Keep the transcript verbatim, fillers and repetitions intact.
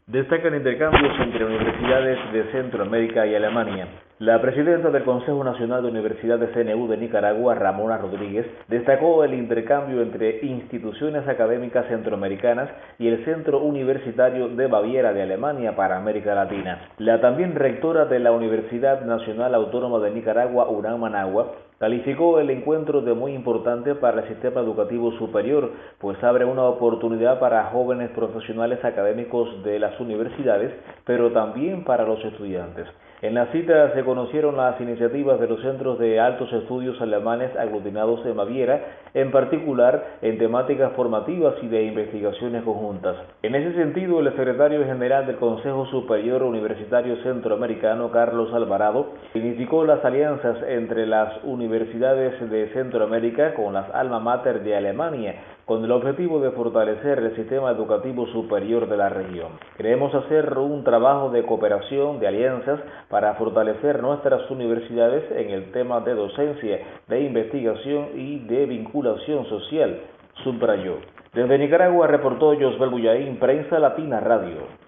Destacan intercambios entre universidades de Centroamérica y Alemania. La presidenta del Consejo Nacional de Universidades C N U de Nicaragua, Ramona Rodríguez, destacó el intercambio entre instituciones académicas centroamericanas y el Centro Universitario de Baviera de Alemania para América Latina. La también rectora de la Universidad Nacional Autónoma de Nicaragua, UNAM Managua, calificó el encuentro de muy importante para el sistema educativo superior, pues abre una oportunidad para jóvenes profesionales académicos de las universidades, pero también para los estudiantes. En la cita se conocieron las iniciativas de los centros de altos estudios alemanes aglutinados en Baviera, en particular en temáticas formativas y de investigaciones conjuntas. En ese sentido, el secretario general del Consejo Superior Universitario Centroamericano, Carlos Alvarado, significó las alianzas entre las universidades de Centroamérica con las alma mater de Alemania, con el objetivo de fortalecer el sistema educativo superior de la región. Queremos hacer un trabajo de cooperación, de alianzas, para fortalecer nuestras universidades en el tema de docencia, de investigación y de vinculación social, subrayó. Desde Nicaragua reportó Josbel Bullaín, Prensa Latina Radio.